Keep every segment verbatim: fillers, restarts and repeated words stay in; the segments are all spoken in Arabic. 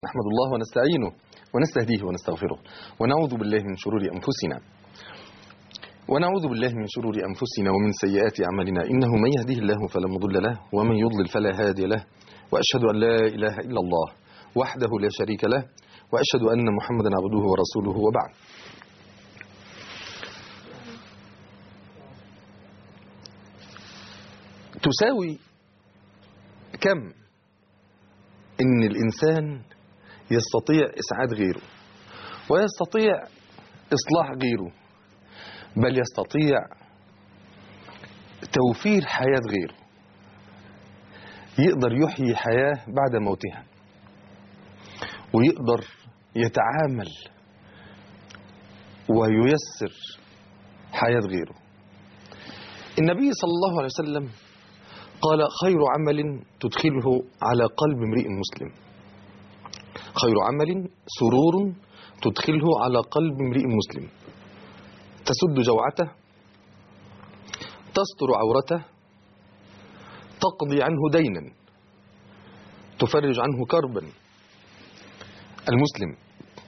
نحمد الله ونستعينه ونستهديه ونستغفره ونعوذ بالله من شرور أنفسنا ونعوذ بالله من شرور أنفسنا ومن سيئات أعمالنا، إنه من يهديه الله فلا مضل له ومن يضلل فلا هادي له، وأشهد أن لا إله إلا الله وحده لا شريك له، وأشهد أن محمدا عبده ورسوله، وبعد. تساوي كم إن الإنسان يستطيع إسعاد غيره ويستطيع إصلاح غيره، بل يستطيع توفير حياة غيره، يقدر يحيي حياة بعد موتها، ويقدر يتعامل وييسر حياة غيره. النبي صلى الله عليه وسلم قال: خير عمل تدخله على قلب امرئ مسلم، خير عمل سرور تدخله على قلب امرئ مسلم، تسد جوعته، تستر عورته، تقضي عنه دينا، تفرج عنه كربا. المسلم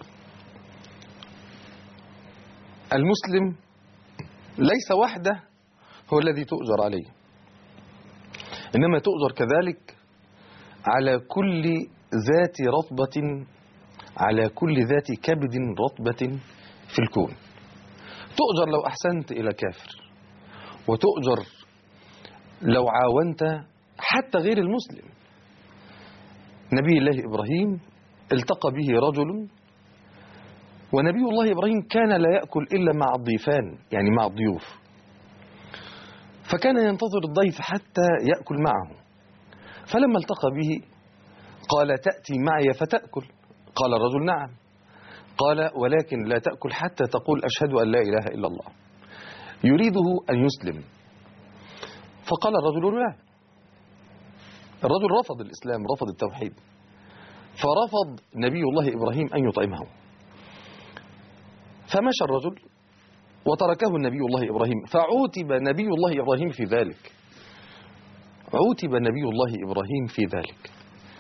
المسلم ليس وحده هو الذي تؤجر عليه، إنما تؤجر كذلك على كل ذات رطبة، على كل ذات كبد رطبة في الكون. تؤجر لو أحسنت إلى كافر، وتؤجر لو عاونت حتى غير المسلم. نبي الله إبراهيم التقى به رجل، ونبي الله إبراهيم كان لا يأكل إلا مع الضيفان، يعني مع الضيوف، فكان ينتظر الضيف حتى يأكل معه. فلما التقى به قال: تأتي معي فتأكل؟ قال الرجل: نعم. قال: ولكن لا تأكل حتى تقول أشهد أن لا إله إلا الله. يريده أن يسلم، فقال الرجل: لا. الرجل رفض الإسلام، رفض التوحيد، فرفض نبي الله إبراهيم أن يطعمه. فمشى الرجل وتركه النبي الله إبراهيم، فعوتب نبي الله إبراهيم في ذلك، عوتب نبي الله إبراهيم في ذلك.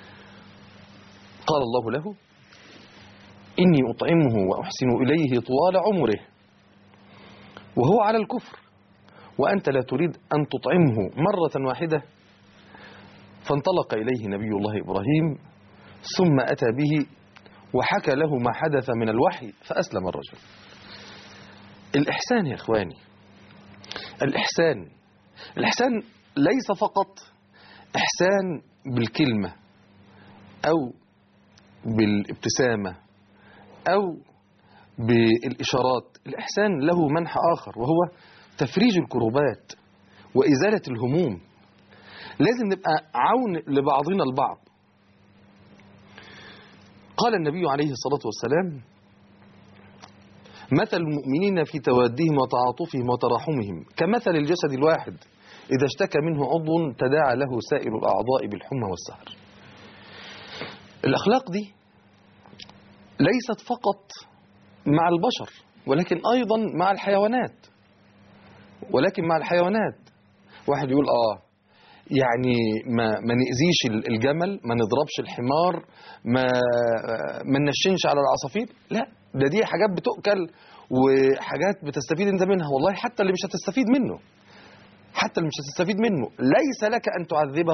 قال الله له: إني أطعمه وأحسن إليه طوال عمره وهو على الكفر، وأنت لا تريد أن تطعمه مرة واحدة. فانطلق إليه نبي الله إبراهيم، ثم أتى به وحكى له ما حدث من الوحي، فأسلم الرجل. الإحسان يا إخواني، الإحسان الإحسان ليس فقط إحسان بالكلمة أو بالابتسامة أو بالإشارات. الإحسان له منحى آخر، وهو تفريج الكروبات وإزالة الهموم. لازم نبقى عون لبعضنا البعض. قال النبي عليه الصلاة والسلام: مثل المؤمنين في توادهم وتعاطفهم وتراحمهم كمثل الجسد الواحد إذا اشتكى منه عضو تداعى له سائر الأعضاء بالحمى والسهر. الأخلاق دي ليست فقط مع البشر، ولكن أيضا مع الحيوانات، ولكن مع الحيوانات. واحد يقول: آه يعني ما, ما نأذيش الجمل، ما نضربش الحمار، ما, ما ننشنش على العصافير. لا، ده دي حاجات بتؤكل وحاجات بتستفيد انت منها. والله حتى اللي مش هتستفيد منه، حتى اللي مش هتستفيد منه ليس لك أن تعذبه،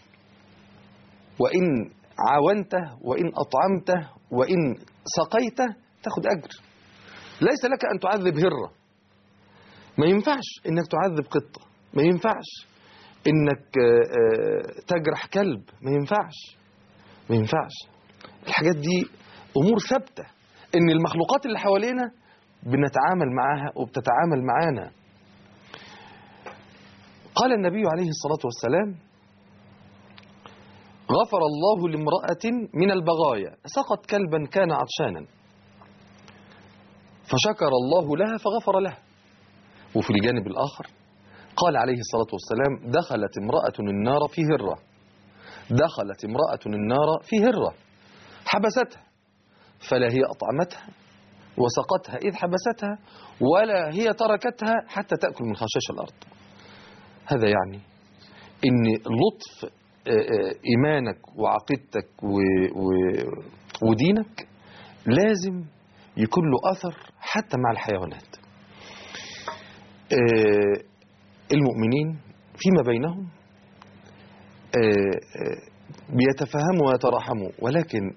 وإن عاونته وإن أطعمته وإن سقيته تاخد أجر. ليس لك أن تعذب هرة، ما ينفعش إنك تعذب قطة، ما ينفعش إنك تجرح كلب، ما ينفعش ما ينفعش الحاجات دي أمور ثابتة، إن المخلوقات اللي حوالينا بنتعامل معها وبتتعامل معانا. قال النبي عليه الصلاة والسلام: غفر الله لامرأة من البغايا سقط كلبا كان عطشانا، فشكر الله لها فغفر له. وفي الجانب الآخر قال عليه الصلاة والسلام: دخلت امرأة النار في هرة، دخلت امرأة النار في هرة حبستها، فلا هي أطعمتها وسقتها إذ حبستها، ولا هي تركتها حتى تأكل من خشاش الأرض. هذا يعني إن لطف إيمانك وعقيدتك ودينك لازم يكون له أثر حتى مع الحيوانات. آه المؤمنين فيما بينهم آه آه بيتفاهموا ويتراحموا، ولكن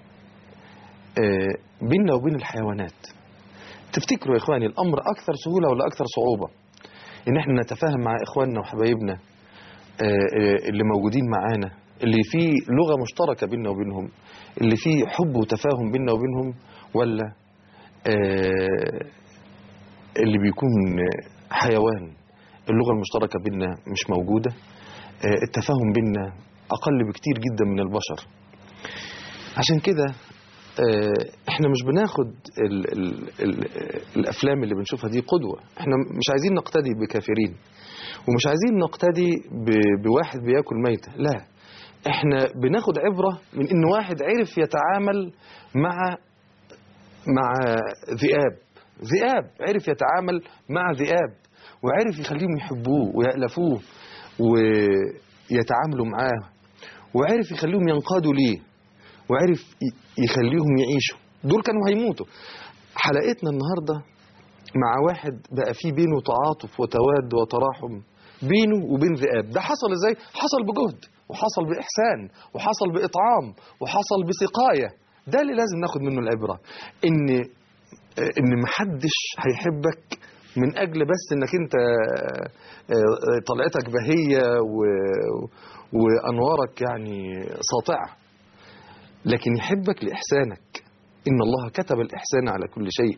آه بيننا وبين الحيوانات تفتكروا يا إخواني الأمر أكثر سهولة ولا أكثر صعوبة؟ إن احنا نتفاهم مع إخواننا وحبايبنا اللي موجودين معانا، اللي فيه لغة مشتركة بيننا وبينهم، اللي فيه حب وتفاهم بيننا وبينهم، ولا اللي بيكون حيوان اللغة المشتركة بيننا مش موجودة، التفاهم بيننا أقل بكتير جدا من البشر. عشان كده احنا مش بناخد ال ال ال الافلام اللي بنشوفها دي قدوة. احنا مش عايزين نقتدي بكافرين، ومش عايزين نقتدي بواحد بياكل ميتة، لا، احنا بناخد عبرة من ان واحد عرف يتعامل مع مع ذئاب ذئاب عرف يتعامل مع ذئاب، وعرف يخليهم يحبوه ويألفوه ويتعاملوا معاه، وعرف يخليهم ينقادوا ليه، وعرف يخليهم يعيشوا. دول كانوا هيموتوا. حلقتنا النهاردة مع واحد بقى فيه بينه تعاطف وتواد وتراحم بينه وبين ذئاب. ده حصل ازاي؟ حصل بجهد، وحصل بإحسان، وحصل بإطعام، وحصل بسقاية. ده اللي لازم ناخد منه العبرة، ان ان محدش هيحبك من اجل بس انك انت طلعتك بهية وانوارك يعني ساطعة، لكن يحبك لإحسانك. إن الله كتب الإحسان على كل شيء.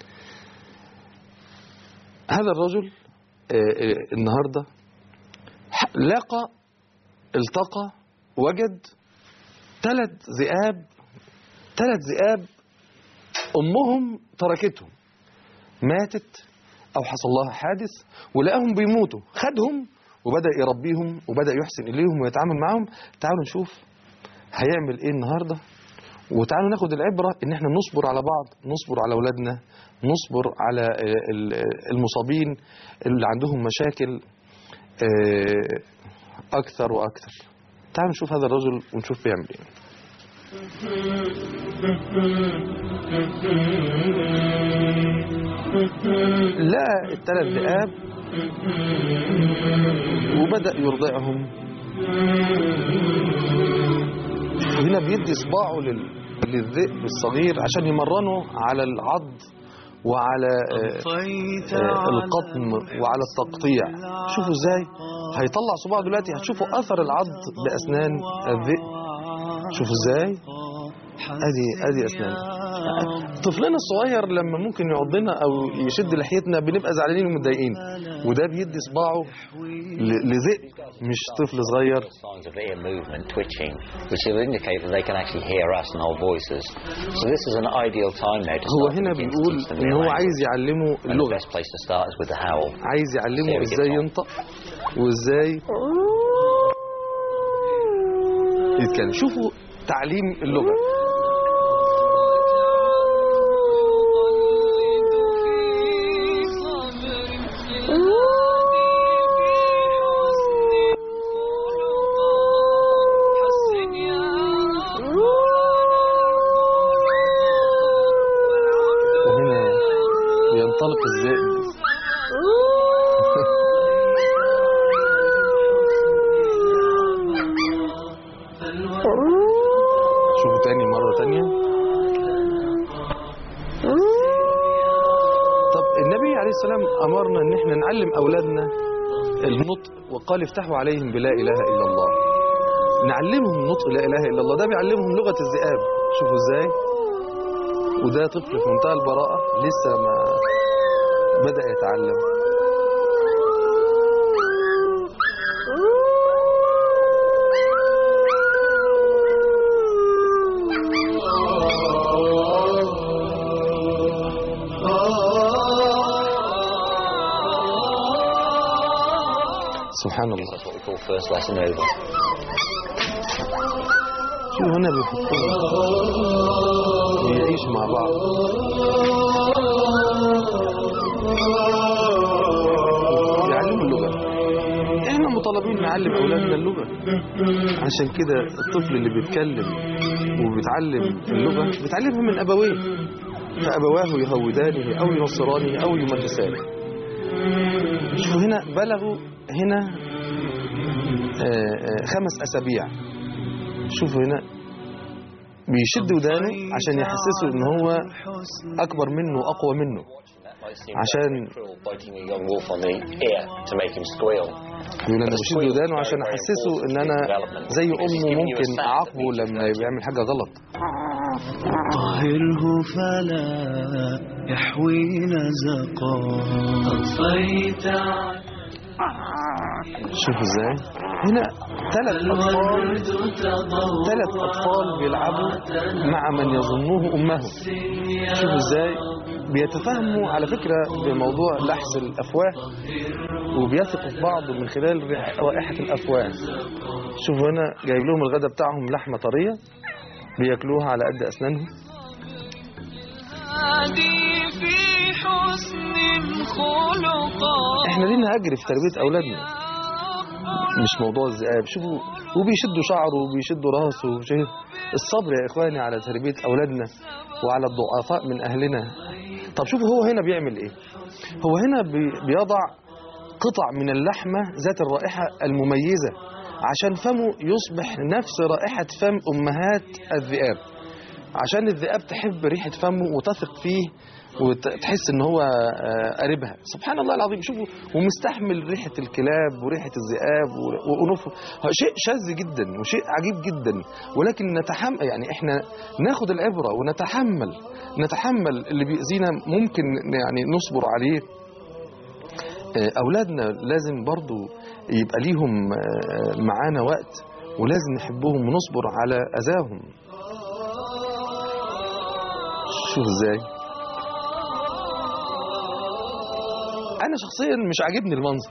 هذا الرجل النهاردة لقى التقى وجد ثلاث ذئاب ثلاث ذئاب أمهم تركتهم، ماتت أو حصل لها حادث، ولقاهم بيموتوا، خدهم وبدأ يربيهم وبدأ يحسن إليهم ويتعامل معهم. تعالوا نشوف هيعمل ايه النهاردة، وتعالوا ناخد العبرة ان احنا نصبر على بعض، نصبر على اولادنا، نصبر على المصابين اللي عندهم مشاكل اكثر واكثر. تعالوا نشوف هذا الرجل ونشوف بيعمل ايه. لا الثلاث ذئاب وبدأ يرضعهم. هنا بيدي صباعه للذئب الصغير عشان يمرنه على العض وعلى القطم وعلى التقطيع. شوفوا ازاي هيطلع صباعه دلوقتي، هتشوفوا اثر العض باسنان الذئب. شوفوا ازاي ادي ادي اسنان. طفلنا الصغير لما ممكن يعضنا او يشد لحيتنا بنبقى زعلانين ومتضايقين، وده بيدي صباعه لذئب مش طفل صغير. هو هنا بيقول ان هو عايز يعلمه اللغة، عايز يعلمه ازاي ينطق وازاي يتكلم. شوفوا تعليم اللغة. وهنا ينطلق الذئب. شوفوا تاني مرة تانية. طب النبي عليه السلام أمرنا ان احنا نعلم أولادنا النطق، وقال افتحوا عليهم بلا إله إلا الله. نعلمهم نطق لا إله إلا الله، ده بيعلمهم لغة الذئاب. شوفوا ازاي، وده طفل في منتهى البراءة لسه ما بدأ يتعلم. سبحان الله. شوفوا هنا بيحطوهم يعيشوا مع بعض. يعلموا اللغة. احنا مطالبين نعلم اولادنا اللغة. عشان كده الطفل اللي بيتكلم وبيتعلم اللغة بيتعلمها من أبويه، فأبواه يهودانه أو ينصرانه أو يمجسانه. شوفوا هنا بلغوا هنا خمس أسابيع. شوفوا هنا بيشد ودانه عشان يحسسه ان هو اكبر منه واقوى منه، عشان يقول انا بشد ودانه عشان احسسه ان انا زي امه ممكن اعاقبه لما بيعمل حاجه غلط. طهره فلا يحوي نزقا طفيت. شوفوا ازاي هنا ثلاث اطفال ثلاث اطفال بيلعبوا مع من يظنوه امهم. شوفوا ازاي بيتفاهموا على فكرة بموضوع لحس الافواه، وبيثقوا في بعض من خلال رائحة الافواه. شوفوا هنا جايب لهم الغداء بتاعهم لحمة طرية بياكلوها على قد اسنانهم. احنا لينا اجر في تربية اولادنا، مش موضوع الذئاب. شوفوا وبيشدوا شعره وبيشدوا راسه وبيشدوا. الصبر يا اخواني على تربية اولادنا وعلى الضعفاء من اهلنا. طب شوفوا هو هنا بيعمل ايه. هو هنا بيضع قطع من اللحمة ذات الرائحة المميزة عشان فمه يصبح نفس رائحة فم امهات الذئاب، عشان الذئاب تحب ريحة فمه وتثق فيه وتحس ان هو قريبها. سبحان الله العظيم. شوفوا ومستحمل ريحة الكلاب وريحة الذئاب وأنوفه. شيء شاذ جدا وشيء عجيب جدا، ولكن نتحمل، يعني احنا ناخد العبرة ونتحمل نتحمل اللي بيأذينا، ممكن يعني نصبر عليه. أولادنا لازم برضو يبقى ليهم معانا وقت، ولازم نحبهم ونصبر على أذاهم. شوف ازاي. انا شخصيا مش عاجبني المنظر،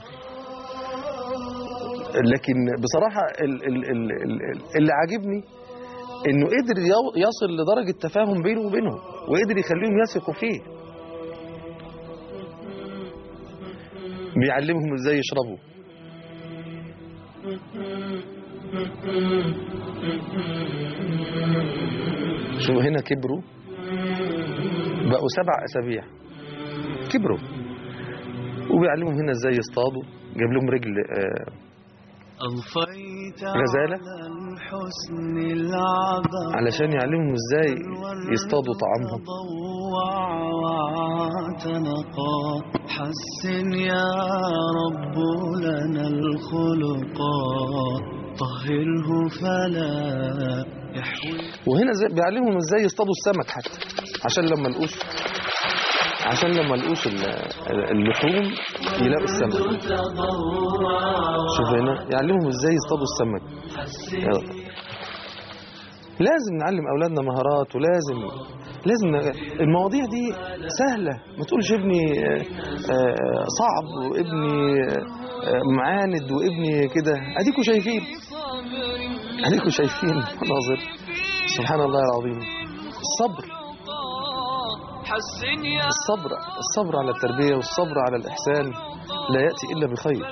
لكن بصراحة اللي عاجبني انه قدر يصل لدرجة تفاهم بينه وبينهم، وقدر يخليهم يثقوا فيه. بيعلمهم ازاي يشربوا. شو هنا كبروا بقوا سبع أسابيع، كبروا. وبيعلمهم هنا ازاي يصطادوا. جاب لهم رجل غزالة علشان يعلمهم ازاي يصطادوا طعامهم. حسن يا رب لنا الخلقا طهره فلا يحوي. وهنا بيعلمهم ازاي يصطادوا السمك حتى، عشان لما لقوش عشان لما لقوش اللحوم يلاقوا السمك. شوف هنا يعلمهم ازاي يصطادوا السمك. لازم نعلم اولادنا مهارات، ولازم لازم المواضيع دي سهلة. ما تقولش ابني صعب وابني معاند وابني كده. اديكوا شايفين اديكوا شايفين مناظر. سبحان الله العظيم. الصبر الصبر الصبر على التربية والصبر على الإحسان لا يأتي إلا بخير.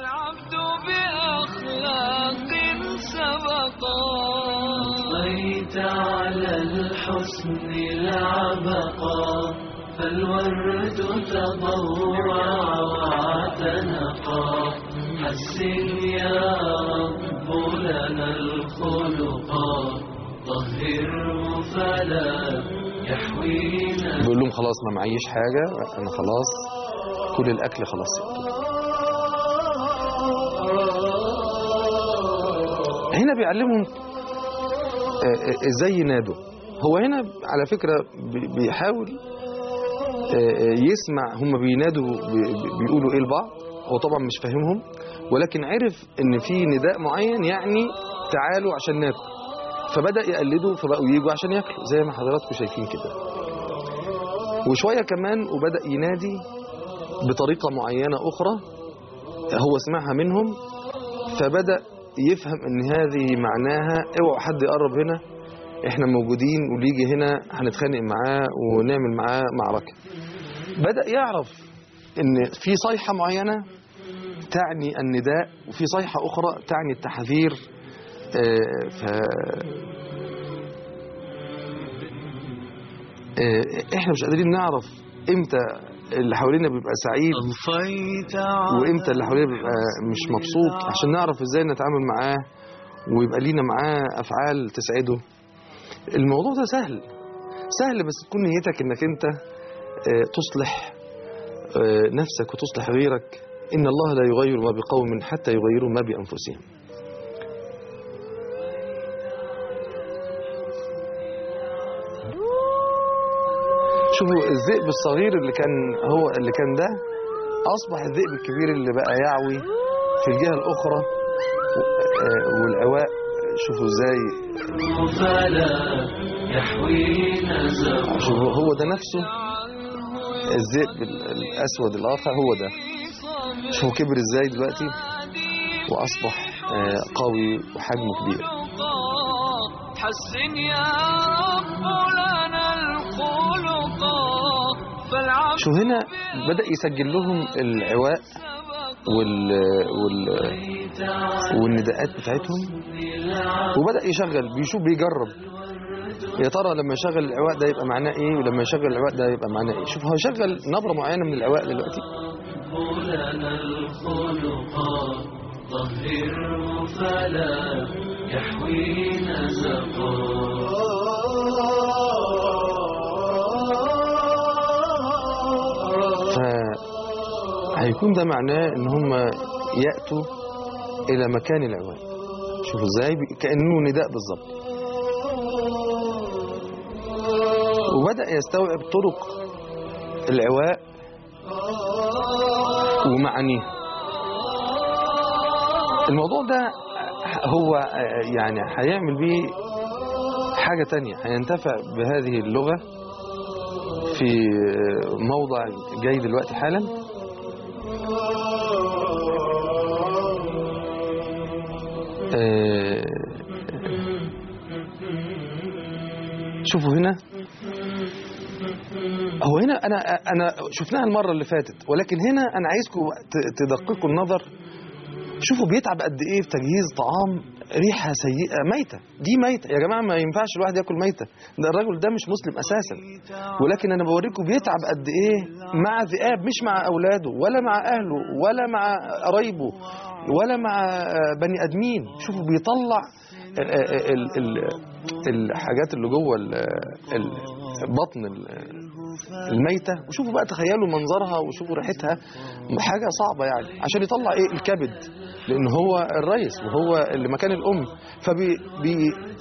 طيت على الحسن العبقى فالورد تضوع واعتنقا حسن يا رب لنا الخلقا طهره فلا يحوينا. بيقول لهم خلاص ما معيش حاجة، أنا خلاص كل الأكل خلاص. هنا بيعلمهم ازاي ينادوا. هو هنا على فكرة بيحاول يسمع هم بينادوا بيقولوا ايه لبعض. هو طبعا مش فاهمهم، ولكن عرف ان في نداء معين يعني تعالوا عشان ناكل، فبدأ يقلدوا فبقوا ييجوا عشان ياكلوا زي ما حضراتكم شايفين كده. وشوية كمان وبدأ ينادي بطريقة معينة أخرى هو سمعها منهم، فبدأ يفهم ان هذه معناها اوعوا حد يقرب هنا، احنا موجودين واللي يجي هنا هنتخانق معاه ونعمل معاه معركة. بدأ يعرف ان في صيحة معينة تعني النداء، وفي صيحة اخرى تعني التحذير. ف احنا مش قادرين نعرف امتى اللي حوالينا بيبقى سعيد وامتى اللي حوالينا بيبقى مش مبسوط، عشان نعرف ازاي نتعامل معاه ويبقى لينا معاه افعال تسعده. الموضوع ده سهل سهل، بس تكون نيتك انك انت تصلح نفسك وتصلح غيرك. ان الله لا يغير ما بقوم حتى يغيروا ما بانفسهم. شوفوا الذئب الصغير اللي كان هو اللي كان ده اصبح الذئب الكبير اللي بقى يعوي في الجهة الاخرى والعواء. شوفوا ازاي، شوفوا هو ده نفسه الذئب الاسود الاخر، هو ده. شوفوا كبر ازاي دلوقتي واصبح قوي وحجمه كبير. حسن يا رب لنا الخلق. شو هنا بدأ يسجل لهم العواء وال... وال... والنداءات بتاعتهم، وبدأ يشغل، بيشوف بيجرب يا ترى لما يشغل العواء ده يبقى معناه ايه، ولما يشغل العواء ده يبقى معناه ايه. شوف هو يشغل نبرة معينة من العواء دلوقتي. طهره فلا يحوي نزقا. فهيكون ده معناه ان هم يأتوا الى مكان العواء. شوفوا ازاي كأنه نداء بالظبط. وبدأ يستوعب طرق العواء ومعانيه. الموضوع ده هو يعني هيعمل بيه حاجة تانية، هينتفع بهذه اللغة في موضع جاي دلوقتي حالا. شوفوا هنا، هو هنا أنا أنا شفناها المرة اللي فاتت، ولكن هنا أنا عايزكم تدققوا النظر. شوفوا بيتعب قد ايه في تجهيز طعام ريحه سيئه ميته. دي ميته يا جماعه، ما ينفعش الواحد ياكل ميته. ده الراجل ده مش مسلم اساسا، ولكن انا بوريكم بيتعب قد ايه مع ذئاب، مش مع اولاده ولا مع اهله ولا مع قرايبه ولا مع بني ادمين. شوفوا بيطلع الحاجات اللي جوه البطن الميته، وشوفوا بقى تخيلوا منظرها وشوفوا ريحتها، حاجه صعبه يعني، عشان يطلع ايه الكبد، لان هو الرئيس وهو اللي مكان الام. فبي بي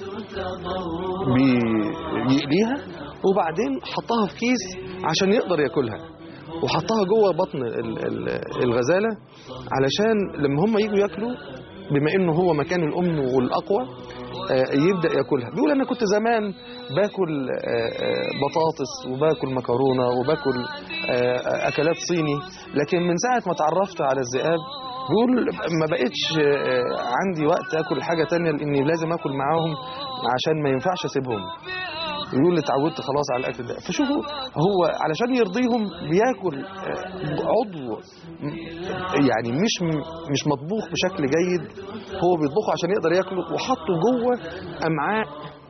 بيقليها وبعدين حطها في كيس عشان يقدر ياكلها، وحطها جوه بطن الغزاله علشان لما هم يجوا ياكلوا، بما انه هو مكان الام والاقوى يبدأ ياكلها. بيقول انا كنت زمان باكل بطاطس وباكل مكرونة وباكل اكلات صيني، لكن من ساعة ما تعرفت على الذئاب بيقول ما بقتش عندي وقت اكل حاجة تانية، لاني لازم اكل معاهم عشان ما ينفعش اسيبهم. يقول لي اتعودت خلاص على الاكل ده. فشوفوا هو علشان يرضيهم بياكل عضو يعني مش مش مطبوخ بشكل جيد، هو بيطبخه عشان يقدر ياكله، وحطه جوه امعاء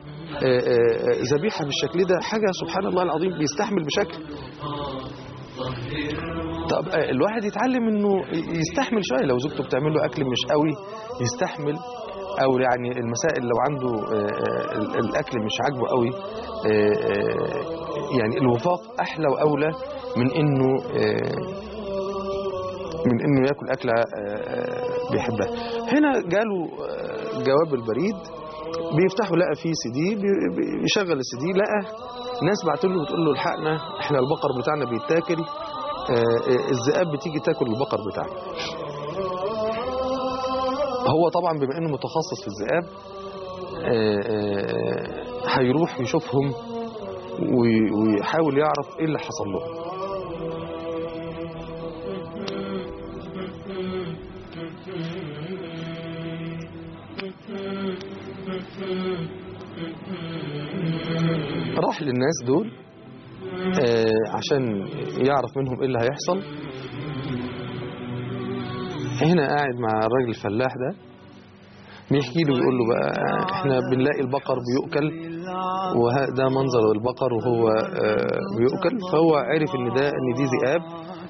ذبيحه بالشكل ده. حاجه سبحان الله العظيم، بيستحمل بشكل. طب الواحد يتعلم انه يستحمل شويه، لو زوجته بتعمل له اكل مش قوي يستحمل، او يعني المسائل لو عنده الاكل مش عاجبه قوي، يعني الوفاق احلى واولى من انه من انه ياكل اكله بيحبها. هنا جاله جواب البريد، بيفتحوا لقى فيه سي دي، بيشغل السي دي، لقى ناس بعتوا له بتقول له الحقنا احنا البقر بتاعنا بيتاكل، الذئاب بتيجي تاكل البقر بتاعنا. هو طبعا بما انه متخصص في الذئاب هيروح يشوفهم ويحاول يعرف ايه اللي حصل لهم. راح للناس دول عشان يعرف منهم ايه اللي هيحصل. هنا قاعد مع الراجل الفلاح ده، بيحكي له، بيقول له بقى احنا بنلاقي البقر بيؤكل وده منظر البقر وهو بيؤكل، فهو عرف ان ده ان دي ذئاب،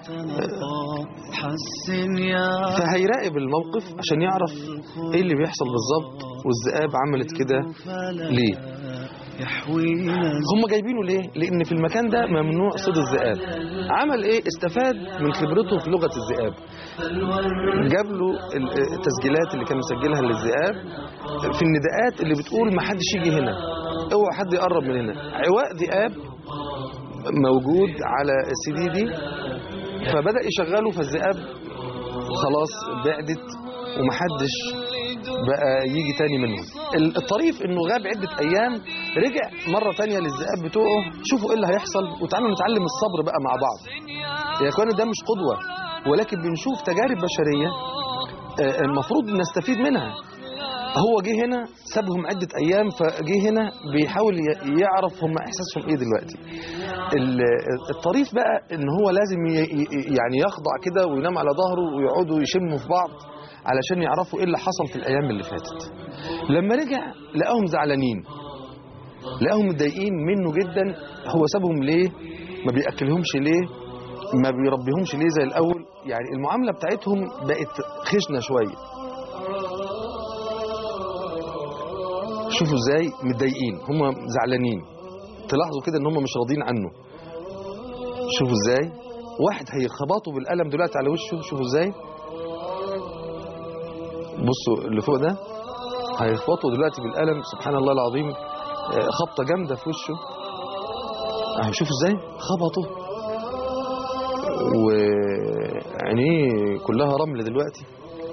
فهيراقب الموقف عشان يعرف ايه اللي بيحصل بالظبط والذئاب عملت كده ليه. هم جايبينه ليه؟ لان في المكان ده ممنوع صيد الذئاب. عمل ايه؟ استفاد من خبرته في لغة الذئاب، جاب له التسجيلات اللي كان مسجلها للذئاب في النداءات اللي بتقول ما حدش يجي هنا، اوعى حد يقرب من هنا. عواء ذئاب موجود على السي دي دي، فبدأ يشغله، فالذئاب خلاص بعدت ومحدش بقى يجي تاني منهم. الطريف انه غاب عدة ايام، رجع مرة تانية للذئاب بتوعه، شوفوا ايه اللي هيحصل وتعالوا نتعلم الصبر بقى مع بعض. يا اخوان ده مش قدوة، ولكن بنشوف تجارب بشرية المفروض نستفيد منها. هو جه هنا سابهم عدة ايام، فجه هنا بيحاول يعرف هم احساسهم ايه دلوقتي. الطريف بقى ان هو لازم يعني يخضع كده وينام على ظهره ويقعدوا يشموا في بعض علشان يعرفوا ايه اللي حصل في الايام اللي فاتت. لما رجع لقاهم زعلانين، لقاهم متضايقين منه جدا. هو سابهم ليه؟ ما بياكلهمش ليه؟ ما بيربيهمش ليه زي الاول؟ يعني المعامله بتاعتهم بقت خشنه شويه. شوفوا ازاي متضايقين، هم زعلانين، تلاحظوا كده ان هم مش راضيين عنه. شوفوا ازاي واحد هيخبطوا بالقلم دلوقتي على وشه، شوفوا ازاي، بصوا اللي فوق ده هيخبطوا دلوقتي بالقلم، سبحان الله العظيم، خبطه جامده في وشه. اهو شوفوا ازاي خبطوا وعينيه كلها رمل دلوقتي.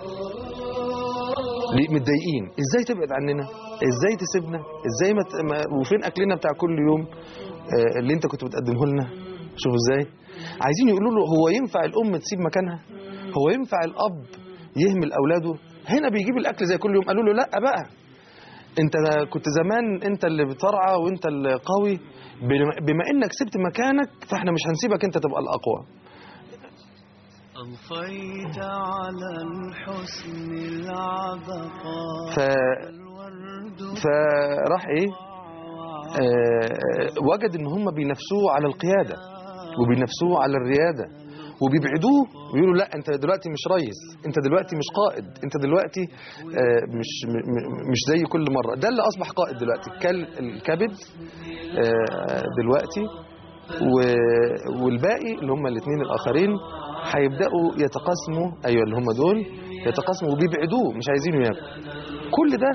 متضايقين، ازاي تبعد عننا؟ ازاي تسيبنا؟ ازاي ما ت... وفين اكلنا بتاع كل يوم اللي انت كنت بتقدمه لنا؟ شوفوا ازاي عايزين يقولوا له هو ينفع الام تسيب مكانها؟ هو ينفع الاب يهمل اولاده؟ هنا بيجيب الاكل زي كل يوم. قالوا له لا بقى، انت كنت زمان انت اللي بترعى وانت اللي قوي، بما انك سبت مكانك فاحنا مش هنسيبك انت تبقى الاقوى. أضفيت على الحسن العبقى ف... فراح ايه آه... وجد ان هم بينافسوه على القيادة وبينافسوه على الريادة وبيبعدوه ويقولوا لا انت دلوقتي مش رئيس، انت دلوقتي مش قائد، انت دلوقتي آه مش مش زي كل مرة. ده اللي اصبح قائد دلوقتي، الكبد آه دلوقتي، والباقي اللي هم الاثنين الاخرين هيبداوا يتقاسموا، ايوه اللي هم دول يتقاسموا وبيبعدوه، مش عايزينه ياكل. كل ده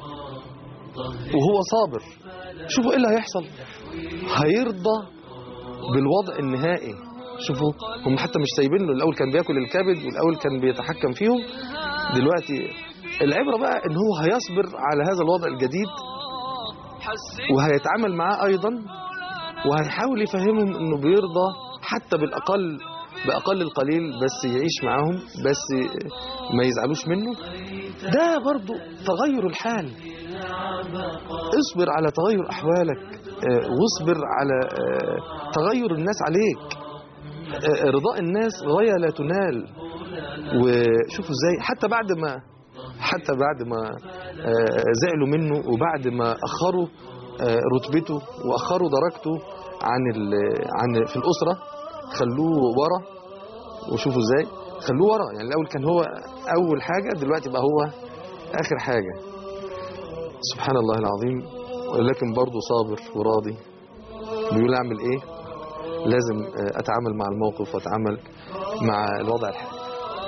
وهو صابر. شوفوا ايه اللي هيحصل، هيرضى بالوضع النهائي. شوفوا هم حتى مش سايبين له، الاول كان بياكل الكبد والاول كان بيتحكم فيهم، دلوقتي العبره بقى ان هو هيصبر على هذا الوضع الجديد وهيتعامل معاه ايضا، وهيحاول يفهمهم انه بيرضى حتى بالاقل باقل القليل، بس يعيش معاهم، بس ما يزعلوش منه. ده برضو تغير الحال. اصبر على تغير احوالك، واصبر على تغير الناس عليك. رضاء الناس غاية لا تنال. وشوفوا ازاي حتى بعد ما حتى بعد ما زعلوا منه وبعد ما اخروا رتبته واخروا درجته عن عن في الاسره، خلوه ورا. وشوفوا ازاي خلوه ورا، يعني الاول كان هو اول حاجه، دلوقتي بقى هو اخر حاجه. سبحان الله العظيم. ولكن برضه صابر وراضي. بيقول اعمل ايه؟ لازم اتعامل مع الموقف واتعامل مع الوضع الحالي.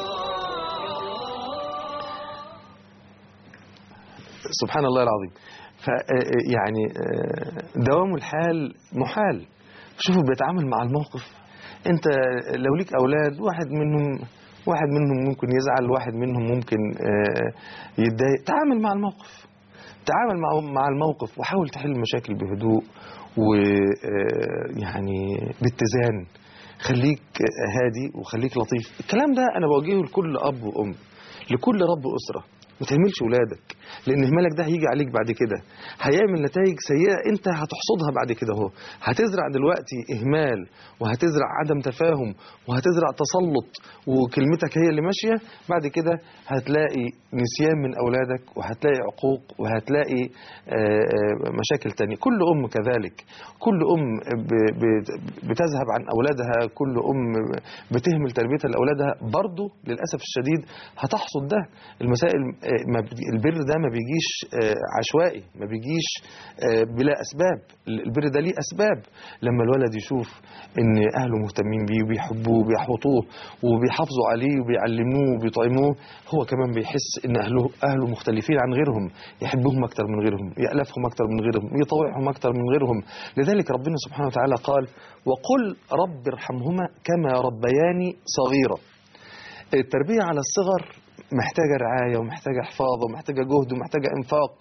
سبحان الله العظيم. فيعني دوام الحال محال. شوفوا بيتعامل مع الموقف. انت لو ليك اولاد، واحد منهم واحد منهم ممكن يزعل، واحد منهم ممكن يتضايق، تعامل مع الموقف، تعامل مع مع الموقف وحاول تحل المشاكل بهدوء ويعني باتزان. خليك هادي وخليك لطيف. الكلام ده انا بوجهه لكل اب وام، لكل رب اسره، ما تهملش ولادك، لان اهمالك ده هيجي عليك بعد كده، هيعمل نتائج سيئه انت هتحصدها بعد كده. اهو هتزرع دلوقتي اهمال، وهتزرع عدم تفاهم، وهتزرع تسلط، وكلمتك هي اللي ماشيه. بعد كده هتلاقي نسيان من اولادك، وهتلاقي عقوق، وهتلاقي مشاكل تانية. كل ام كذلك، كل ام بتذهب عن اولادها، كل ام بتهمل تربيتها لاولادها، برضو للاسف الشديد هتحصد ده. المسائل البر ده ما بيجيش عشوائي، ما بيجيش بلا اسباب، البر ده ليه اسباب. لما الولد يشوف ان اهله مهتمين بيه وبيحبوه وبيحوطوه وبيحافظوا عليه وبيعلموه وبيطعموه، هو كمان بيحس ان اهله اهله مختلفين عن غيرهم، يحبهم اكتر من غيرهم، يألفهم اكتر من غيرهم، يطوعهم اكتر من غيرهم. لذلك ربنا سبحانه وتعالى قال: وقل رب ارحمهما كما ربياني صغيرة. التربية على الصغر محتاجة رعاية، ومحتاجة حفاظ، ومحتاجة جهد، ومحتاجة انفاق.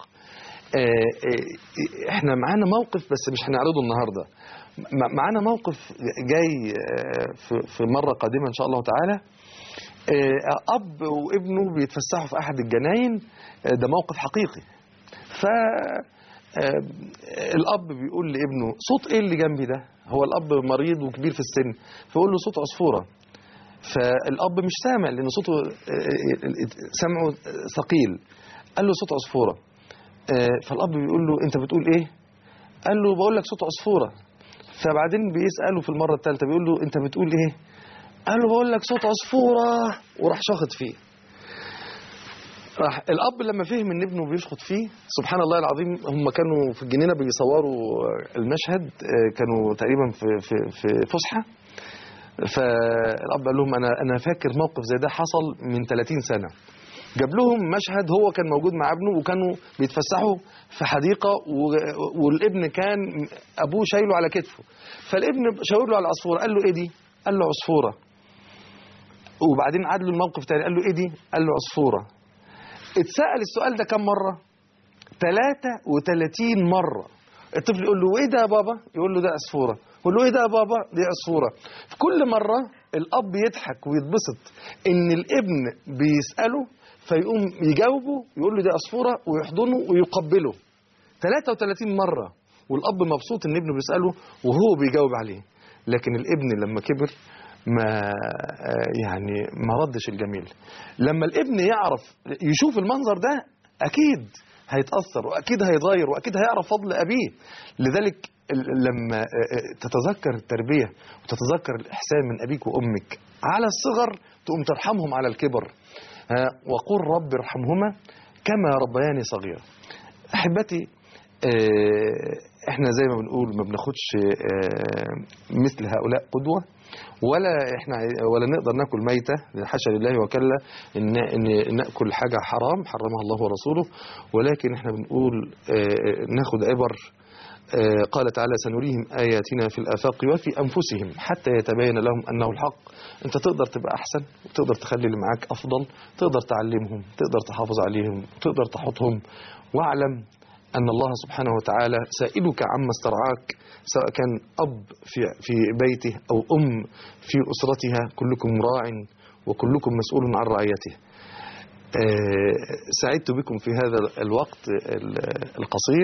احنا معانا موقف بس مش هنعرضه النهاردة. معانا موقف جاي في مرة قادمة ان شاء الله تعالى. اب وابنه بيتفسحوا في احد الجناين، ده موقف حقيقي. ف الاب بيقول لابنه: صوت ايه اللي جنبي ده؟ هو الاب مريض وكبير في السن، فيقول له: صوت عصفورة. فالاب مش سامع لان صوته سمعه ثقيل. قال له: صوت عصفورة. فالاب بيقول له: انت بتقول ايه؟ قال له: بقول لك صوت عصفورة. فبعدين بيسأله في المرة الثالثة بيقول له: انت بتقول ايه؟ قال له: بقول لك صوت عصفورة. وراح شاخط فيه. راح الاب لما فهم ان ابنه بيشخط فيه، سبحان الله العظيم، هم كانوا في الجنينة بيصوروا المشهد، كانوا تقريبا في في في فسحة. فالاب قال لهم: انا انا فاكر موقف زي ده حصل من ثلاثين سنة. جاب لهم مشهد هو كان موجود مع ابنه، وكانوا بيتفسحوا في حديقة، والابن كان ابوه شايله على كتفه. فالابن شاور له على العصفورة، قال له: ايه دي؟ قال له: عصفورة. وبعدين عاد له الموقف تاني، قال له: ايه دي؟ قال له: عصفورة. اتسأل السؤال ده كم مرة؟ ثلاثة وثلاثين مرة. الطفل يقول له: ايه ده يا بابا؟ يقول له: ده عصفورة. يقول له: ايه ده يا بابا؟ دي عصفورة. في كل مرة الاب يضحك ويتبسط ان الابن بيسأله، فيقوم يجاوبه، يقول له: دي عصفورة، ويحضنه ويقبله ثلاثة وثلاثين مرة، والاب مبسوط ان ابنه بيسأله وهو بيجاوب عليه. لكن الابن لما كبر ما يعني ما ردش الجميل. لما الابن يعرف يشوف المنظر ده اكيد هيتأثر، واكيد هيتغير، واكيد هيعرف فضل ابيه. لذلك لما تتذكر التربية وتتذكر الإحسان من أبيك وأمك على الصغر، تقوم ترحمهم على الكبر. وقل رب ارحمهما كما ربياني صغيرا. أحبتي، احنا زي ما بنقول ما بناخدش مثل هؤلاء قدوة، ولا احنا ولا نقدر ناكل ميتة، حاشا لله وكلا ان ان ناكل حاجة حرام حرمها الله ورسوله، ولكن احنا بنقول ناخد عبر. قال تعالى: سنريهم آياتنا في الآفاق وفي أنفسهم حتى يتبين لهم أنه الحق. أنت تقدر تبقى أحسن، وتقدر تخلي اللي معاك أفضل، تقدر تعلمهم، تقدر تحافظ عليهم، تقدر تحطهم. واعلم أن الله سبحانه وتعالى سائلك عما استرعاك، سواء كان أب في في بيته أو أم في أسرتها، كلكم راع وكلكم مسؤول عن رعيته. سعدت بكم في هذا الوقت القصير،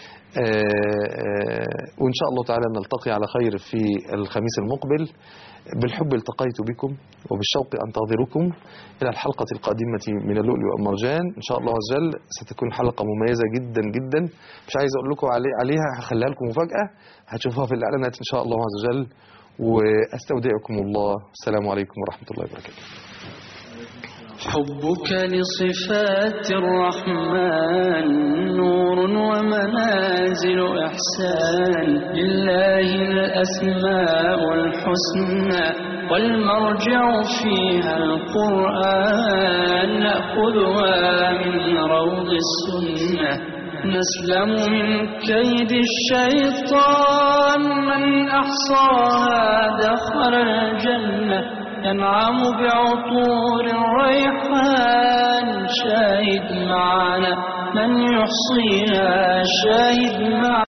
وإن شاء الله تعالى نلتقي على خير في الخميس المقبل. بالحب التقيت بكم، وبالشوق أنتظركم إلى الحلقة القادمة من اللؤلؤ والمرجان. إن شاء الله عز وجل ستكون حلقة مميزة جدا جدا، مش عايز أقول لكم عليها، هخليها لكم مفاجأة هتشوفوها في الإعلانات إن شاء الله عز وجل. وأستودعكم الله، السلام عليكم ورحمة الله وبركاته. حبك لصفات الرحمن نور ومنازل إحسان، لله الأسماء الحسنى والمرجع فيها القرآن، نأخذها من روض السنة نسلم من كيد الشيطان، من أحصاها دخل الجنة ينعم بعطور الريحان. شاهد معنا من يحصيها، شاهد معنا